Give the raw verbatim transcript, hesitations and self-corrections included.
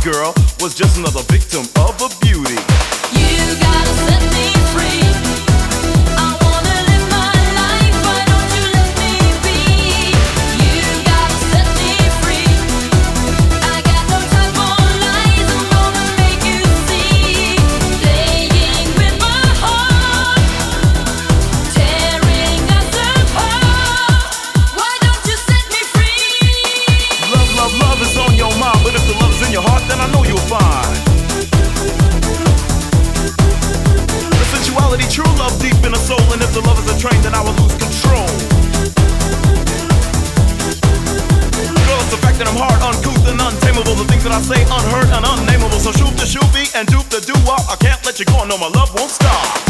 girl was just another victim of a beauty. You gotta set me free. I wanna live my life. Why don't you let me be? You gotta set me free. I got no time for lies. I'm gonna make you see. Playing with my heart, tearing us apart. Why don't you set me free? Love, love, love is on your mind, but if the love is in your heart, then I know you'll find the sensuality, true love deep in the soul. And if the love is a train, then I will lose control. Girl, it's the fact that I'm hard, uncouth, and untamable. The things that I say unheard and unnameable. So shoot the shoot me and dupe the do-wop. I can't let you go, no, my love won't stop.